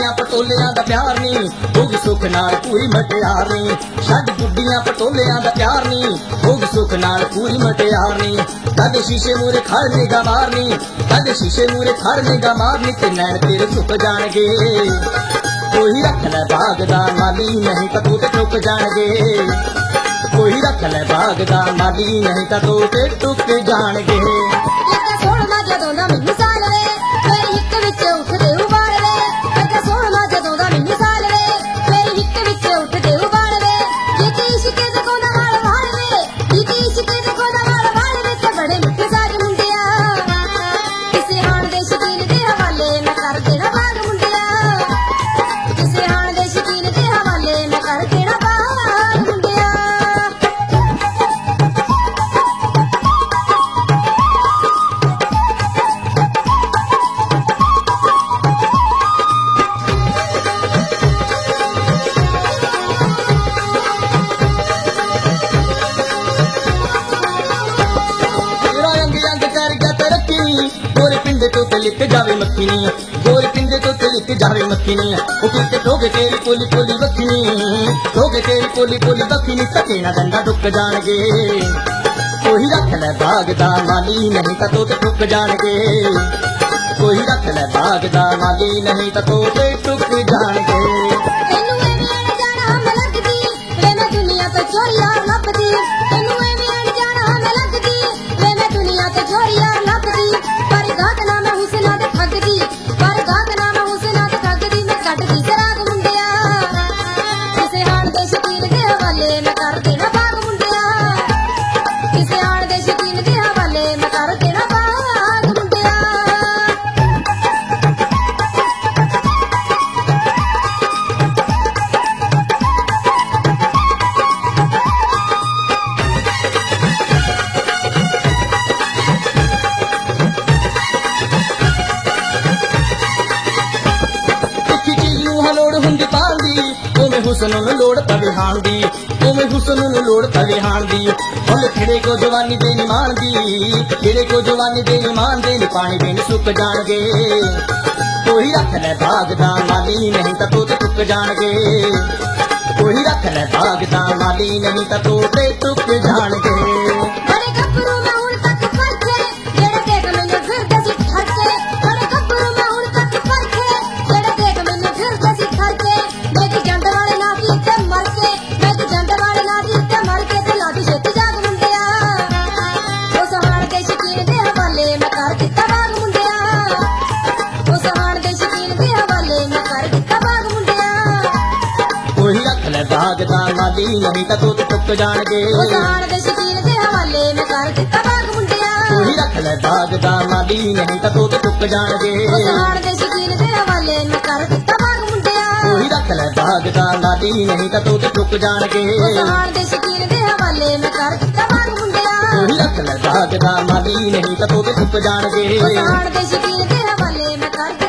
गुड्डियां पटोलियां दा प्यार नी होगी सुख नाल पूरी मटियार नी छड्ड गुड्डियां पटोलियां दा प्यार नी होगी सुख नाल पूरी मटियार नी कद शीशे मूरे खड़ने गा मारनी कद शीशे मूरे खड़ने गा मारनी ते नैन तेरे झुक जाणगे कोई रख ले बागदा माली नहीं तां तू ते टुक जाणगे कोई रख ले बागदा माली नहीं तां तू ते टुक जाणगे गोरे पिंडे तो लिख जावे मक्खनी गोरे पिंडे तो लिख जावे मक्खनी ओ किते ठोगे तेरी पोली पोली बखनी ठोगे तेरी पोली पोली बखनी सके ना डंडा डुक जाणगे कोई रख ले बागदा माली नहीं तां तोते टुक जाणगे कोई रख ले बागदा माली नहीं तां तोते टुक जाणगे हुसन लोड़ तवे हाण दी उवें हुसन लोड़ तवे हाण दी हुण खिड़े को जवानी दे मान दी खिड़े को जवानी दे मान दे पानी बिन सुक जाणगे कोई रख ले बागदा माली नहीं तां तोते टुक जाणगे कोई रख ले बागदा माली नहीं तां तोते टुक जाणगे बागदा माली नहीं तां तोते टुक जाणगे कोई रख ले बागदा माली नहीं तां तोते टुक जाणगे कोई रख ले बागदा माली नहीं तां तोते टुक जाणगे कोई रख ले बागदा माली नहीं तां तोते टुक जाणगे